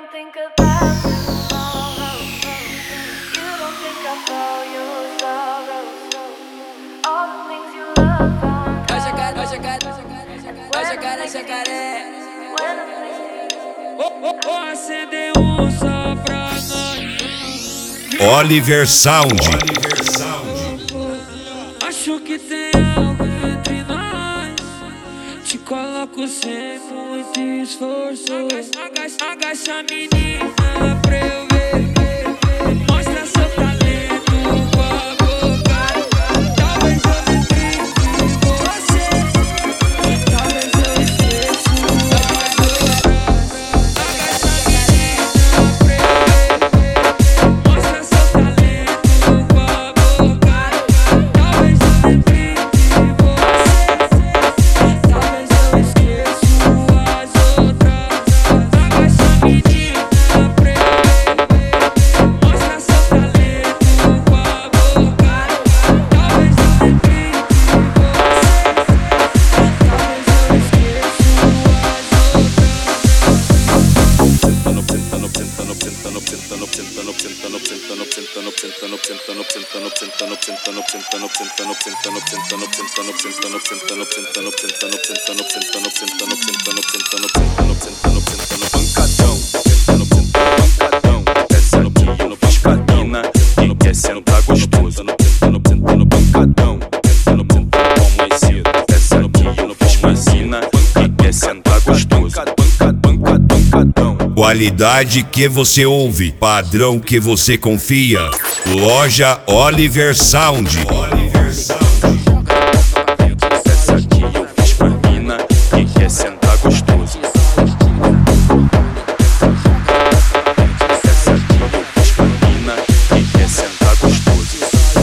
don't think about tomorrow. You don't think about your sorrows. All the things you love on Acender só pra nós. Oliver Sound. Acho que tem algo entre nós. Te coloco sem muito esforço. Agacha menina pra eu ver. Mostra seu talento com a boca. Talvez eu me prive de você. Talvez eu esqueça as outras. Agacha menina pra eu ver. Mostra seu talento com a boca. Talvez eu me prive de você. Talvez eu esqueça as outras. Agacha menina pra eu ver. Mostra seu talento com a boca. Talvez eu me prive de Pancadão, descendo aqui no piscadina e descendo tá gostoso. Pancadão, pão mais cedo, descendo aqui no piscadina e descendo tá gostoso. Pancadão. Qualidade que você ouve, padrão que você confia. Loja Oliver Sound. Desce aqui eu fiz pra mina e quer sentar gostoso. Desce aqui eu fiz pra mina e quer sentar gostoso.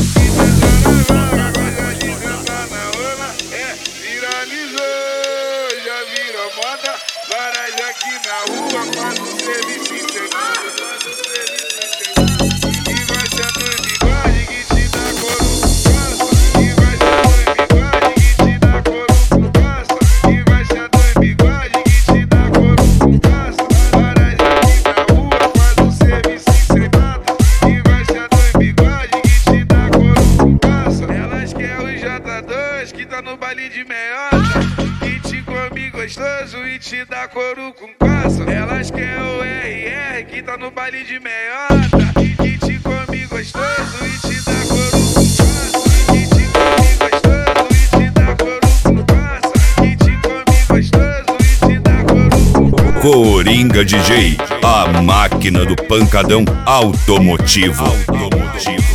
Viralizou, já virou moda. Laranja aqui na rua, faz um serviço integrado, faz um serviço integrado. E vai ser dois bigode que te dá couro com pasta. E vai ser dois bigode que te dá couro com pasta. E vai ser dois bigode que te dá couro com pasta. Laranja aqui na rua, faz um serviço integrado. E vai ser dois bigode que te dá couro com pasta. Elas querem o J2 que tá no baile de meiota. Que te come gostoso e te dá couro com caça. Elas querem o RR que tá no baile de meiota. Que te come gostoso e te dá couro com caça. Que te come gostoso e te dá couro com caça. Que te come gostoso e te dá couro com caça. Coringa DJ, a máquina do pancadão automotivo.